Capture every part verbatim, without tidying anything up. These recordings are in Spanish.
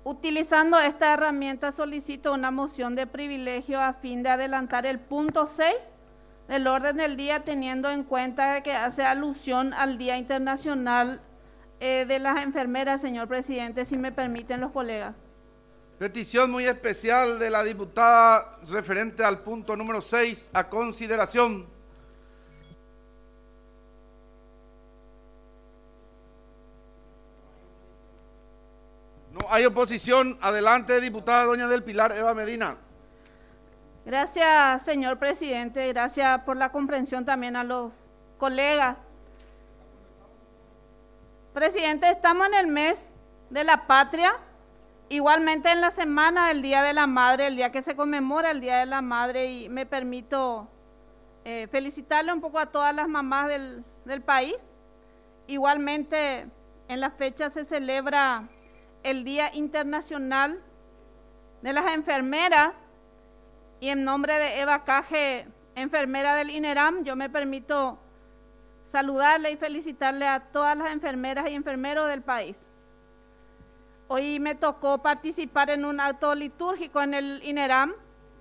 Utilizando esta herramienta solicito una moción de privilegio a fin de adelantar el punto seis del orden del día, teniendo en cuenta que hace alusión al Día Internacional eh, de las Enfermeras, señor presidente, si me permiten los colegas. Petición muy especial de la diputada referente al punto número seis, a consideración. No hay oposición. Adelante, diputada doña del Pilar Eva Medina. Gracias, señor presidente. Gracias por la comprensión también a los colegas. Presidente, estamos en el mes de la patria, igualmente en la semana del Día de la Madre, el día que se conmemora el Día de la Madre, y me permito eh, felicitarle un poco a todas las mamás del, del país. Igualmente, en la fecha se celebra el Día Internacional de las Enfermeras, y en nombre de Eva Caje, enfermera del INERAM, yo me permito saludarle y felicitarle a todas las enfermeras y enfermeros del país. Hoy me tocó participar en un acto litúrgico en el INERAM,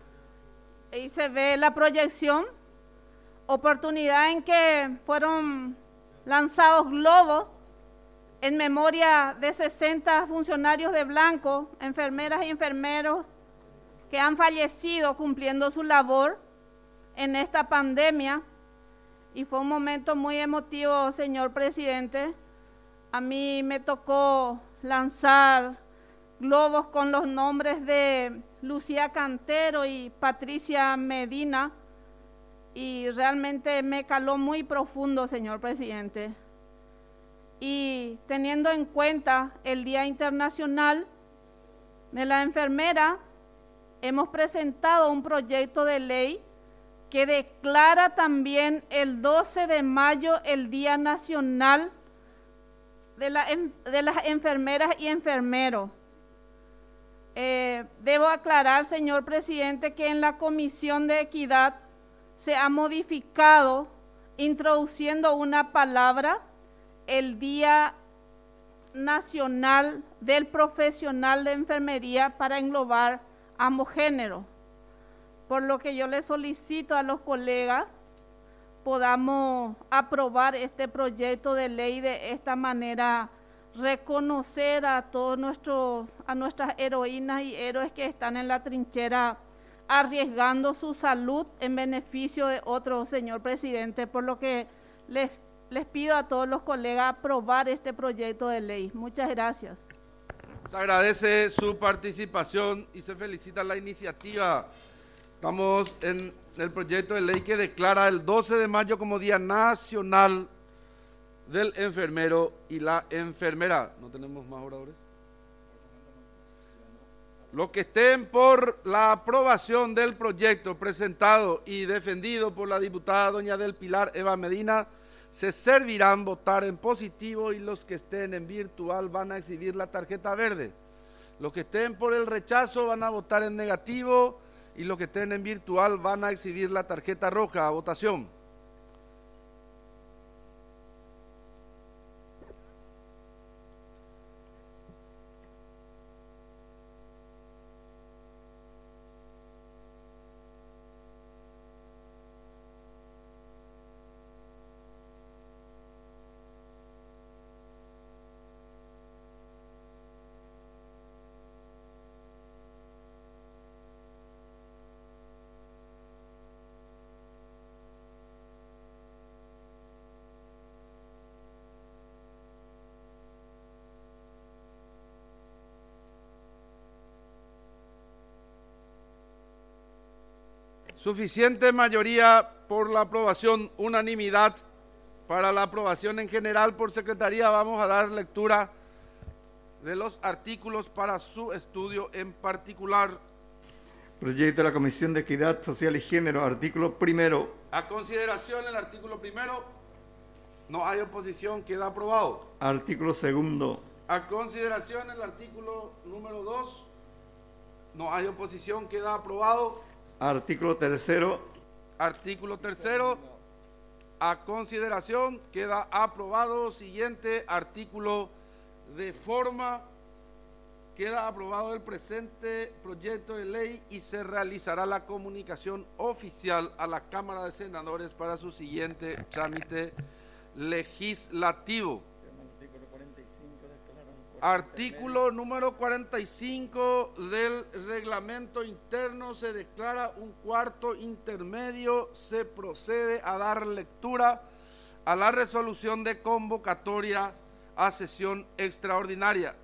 y se ve la proyección, oportunidad en que fueron lanzados globos en memoria de sesenta funcionarios de blanco, enfermeras y enfermeros que han fallecido cumpliendo su labor en esta pandemia, y fue un momento muy emotivo, señor presidente. A mí me tocó lanzar globos con los nombres de Lucía Cantero y Patricia Medina, y realmente me caló muy profundo, señor presidente. Y teniendo en cuenta el Día Internacional de la Enfermera, hemos presentado un proyecto de ley que declara también el doce de mayo el Día Nacional de, la, de las Enfermeras y Enfermeros. Eh, debo aclarar, señor presidente, que en la Comisión de Equidad se ha modificado, introduciendo una palabra, el Día Nacional del Profesional de Enfermería, para englobar ambos géneros, por lo que yo le solicito a los colegas podamos aprobar este proyecto de ley, de esta manera reconocer a todos nuestros, a nuestras heroínas y héroes que están en la trinchera arriesgando su salud en beneficio de otros, señor presidente, por lo que les, les pido a todos los colegas aprobar este proyecto de ley. Muchas gracias. Se agradece su participación y se felicita la iniciativa. Estamos en el proyecto de ley que declara el doce de mayo como Día Nacional del Enfermero y la Enfermera. ¿No tenemos más oradores? Los que estén por la aprobación del proyecto presentado y defendido por la diputada doña del Pilar Eva Medina, se servirán votar en positivo, y los que estén en virtual van a exhibir la tarjeta verde. Los que estén por el rechazo van a votar en negativo, y los que estén en virtual van a exhibir la tarjeta roja. A votación. Suficiente mayoría por la aprobación, unanimidad para la aprobación en general. Por secretaría vamos a dar lectura de los artículos para su estudio en particular. Proyecto de la Comisión de Equidad Social y Género, artículo primero. A consideración el artículo primero, no hay oposición, queda aprobado. Artículo segundo. A consideración el artículo número dos, no hay oposición, queda aprobado. Artículo tercero. Artículo tercero, a consideración, queda aprobado. Siguiente artículo de forma, Queda aprobado el presente proyecto de ley y se realizará la comunicación oficial a la Cámara de Senadores para su siguiente trámite legislativo. Artículo número cuarenta y cinco del reglamento interno: se declara un cuarto intermedio. Se procede a dar lectura a la resolución de convocatoria a sesión extraordinaria.